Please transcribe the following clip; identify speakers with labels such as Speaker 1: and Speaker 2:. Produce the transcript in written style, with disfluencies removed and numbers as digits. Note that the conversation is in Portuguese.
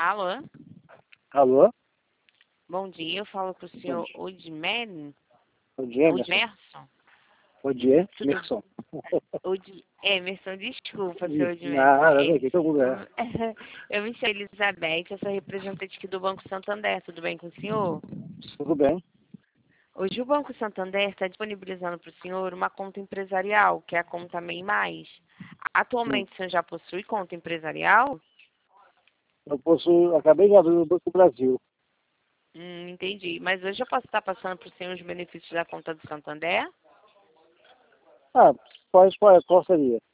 Speaker 1: Alô?
Speaker 2: Alô?
Speaker 1: Bom dia, eu falo com o senhor Odimel?
Speaker 2: Bom dia, Emerson.
Speaker 1: Odmerson?
Speaker 2: Bom dia,
Speaker 1: Tudo-
Speaker 2: Emerson.
Speaker 1: Emerson, desculpa, senhor Odmerson.
Speaker 2: Nada, aqui todo mundo é.
Speaker 1: Eu me chamo Elizabeth, eu sou representante aqui do Banco Santander, tudo bem com o senhor?
Speaker 2: Tudo bem?
Speaker 1: Hoje o Banco Santander está disponibilizando para o senhor uma conta empresarial, que é a conta MEI Mais. Atualmente o senhor já possui conta empresarial?
Speaker 2: Acabei de abrir no Banco do Brasil.
Speaker 1: Entendi. Mas hoje eu posso estar passando para o senhor os benefícios da conta do Santander?
Speaker 2: Qual seria?